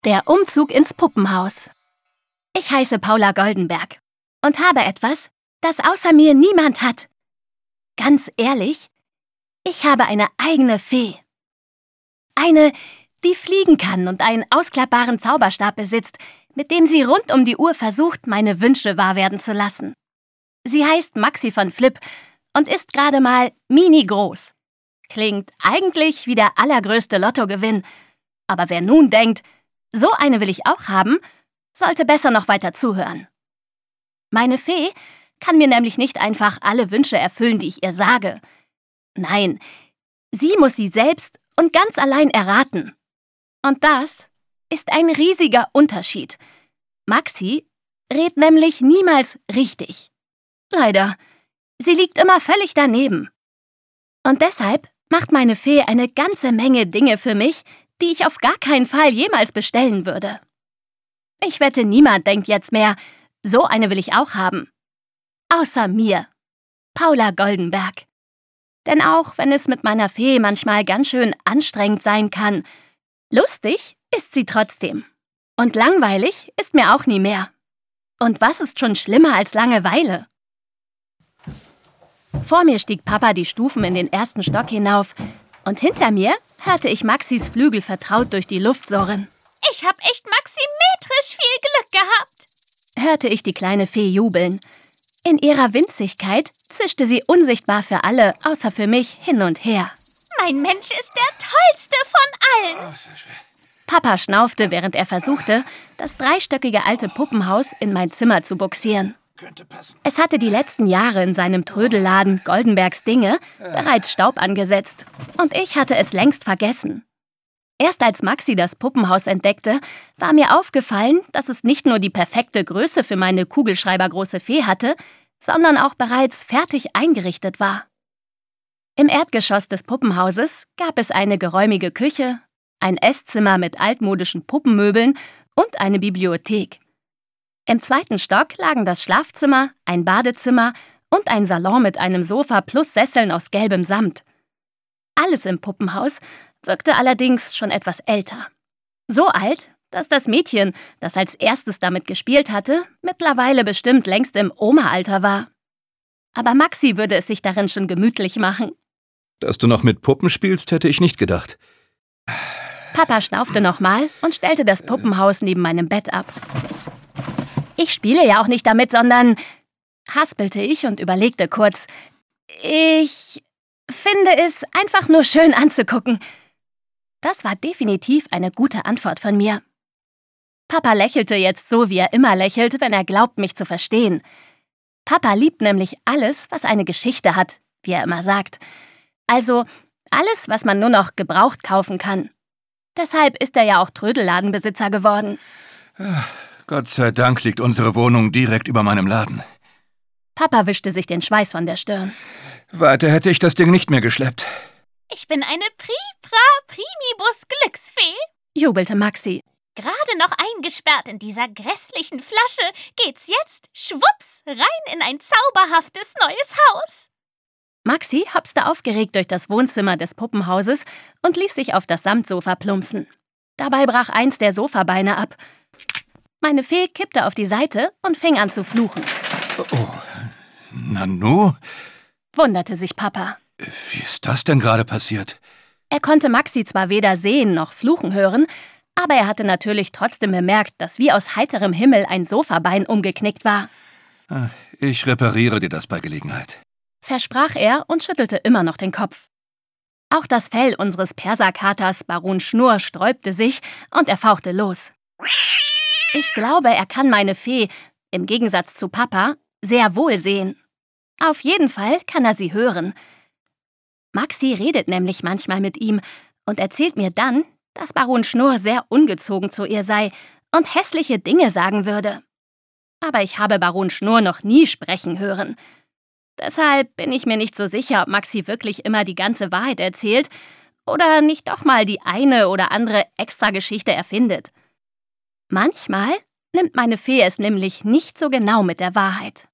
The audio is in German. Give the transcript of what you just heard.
Der Umzug ins Puppenhaus. Ich heiße Paula Goldenberg und habe etwas, das außer mir niemand hat. Ganz ehrlich, ich habe eine eigene Fee. Eine, die fliegen kann und einen ausklappbaren Zauberstab besitzt, mit dem sie rund um die Uhr versucht, meine Wünsche wahr werden zu lassen. Sie heißt Maxi von Flipp und ist gerade mal mini groß. Klingt eigentlich wie der allergrößte Lottogewinn. Aber wer nun denkt, so eine will ich auch haben, sollte besser noch weiter zuhören. Meine Fee kann mir nämlich nicht einfach alle Wünsche erfüllen, die ich ihr sage. Nein, sie muss sie selbst und ganz allein erraten. Und das ist ein riesiger Unterschied. Maxi rät nämlich niemals richtig. Leider, sie liegt immer völlig daneben. Und deshalb macht meine Fee eine ganze Menge Dinge für mich, die ich auf gar keinen Fall jemals bestellen würde. Ich wette, niemand denkt jetzt mehr, so eine will ich auch haben. Außer mir, Paula Goldenberg. Denn auch wenn es mit meiner Fee manchmal ganz schön anstrengend sein kann, lustig ist sie trotzdem. Und langweilig ist mir auch nie mehr. Und was ist schon schlimmer als Langeweile? Vor mir stieg Papa die Stufen in den ersten Stock hinauf und hinter mir hörte ich Maxis Flügel vertraut durch die Luft surren. Ich hab echt maximetrisch viel Glück gehabt, hörte ich die kleine Fee jubeln. In ihrer Winzigkeit zischte sie unsichtbar für alle, außer für mich, hin und her. Mein Mensch ist der tollste von allen. Papa schnaufte, während er versuchte, das dreistöckige alte Puppenhaus in mein Zimmer zu bugsieren. Es hatte die letzten Jahre in seinem Trödelladen Goldenbergs Dinge bereits Staub angesetzt. Und ich hatte es längst vergessen. Erst als Maxi das Puppenhaus entdeckte, war mir aufgefallen, dass es nicht nur die perfekte Größe für meine kugelschreibergroße Fee hatte, sondern auch bereits fertig eingerichtet war. Im Erdgeschoss des Puppenhauses gab es eine geräumige Küche, ein Esszimmer mit altmodischen Puppenmöbeln und eine Bibliothek. Im zweiten Stock lagen das Schlafzimmer, ein Badezimmer und ein Salon mit einem Sofa plus Sesseln aus gelbem Samt. Alles im Puppenhaus wirkte allerdings schon etwas älter. So alt, dass das Mädchen, das als erstes damit gespielt hatte, mittlerweile bestimmt längst im Oma-Alter war. Aber Maxi würde es sich darin schon gemütlich machen. Dass du noch mit Puppen spielst, hätte ich nicht gedacht. Papa schnaufte nochmal und stellte das Puppenhaus neben meinem Bett ab. Ich spiele ja auch nicht damit, sondern, haspelte ich und überlegte kurz, ich finde es einfach nur schön anzugucken. Das war definitiv eine gute Antwort von mir. Papa lächelte jetzt so, wie er immer lächelt, wenn er glaubt, mich zu verstehen. Papa liebt nämlich alles, was eine Geschichte hat, wie er immer sagt. Also alles, was man nur noch gebraucht kaufen kann. Deshalb ist er ja auch Trödelladenbesitzer geworden. Gott sei Dank liegt unsere Wohnung direkt über meinem Laden. Papa wischte sich den Schweiß von der Stirn. Weiter hätte ich das Ding nicht mehr geschleppt. Ich bin eine Primibus Glücksfee, jubelte Maxi. Gerade noch eingesperrt in dieser grässlichen Flasche geht's jetzt, schwupps, rein in ein zauberhaftes neues Haus. Maxi hopste aufgeregt durch das Wohnzimmer des Puppenhauses und ließ sich auf das Samtsofa plumpsen. Dabei brach eins der Sofabeine ab. Meine Fee kippte auf die Seite und fing an zu fluchen. Oh, Nanu? Wunderte sich Papa. Wie ist das denn gerade passiert? Er konnte Maxi zwar weder sehen noch fluchen hören, aber er hatte natürlich trotzdem bemerkt, dass wie aus heiterem Himmel ein Sofabein umgeknickt war. Ich repariere dir das bei Gelegenheit, versprach er und schüttelte immer noch den Kopf. Auch das Fell unseres Perserkaters Baron Schnurr sträubte sich und er fauchte los. Ich glaube, er kann meine Fee, im Gegensatz zu Papa, sehr wohl sehen. Auf jeden Fall kann er sie hören. Maxi redet nämlich manchmal mit ihm und erzählt mir dann, dass Baron Schnurr sehr ungezogen zu ihr sei und hässliche Dinge sagen würde. Aber ich habe Baron Schnurr noch nie sprechen hören. Deshalb bin ich mir nicht so sicher, ob Maxi wirklich immer die ganze Wahrheit erzählt oder nicht doch mal die eine oder andere Extrageschichte erfindet. Manchmal nimmt meine Fee es nämlich nicht so genau mit der Wahrheit.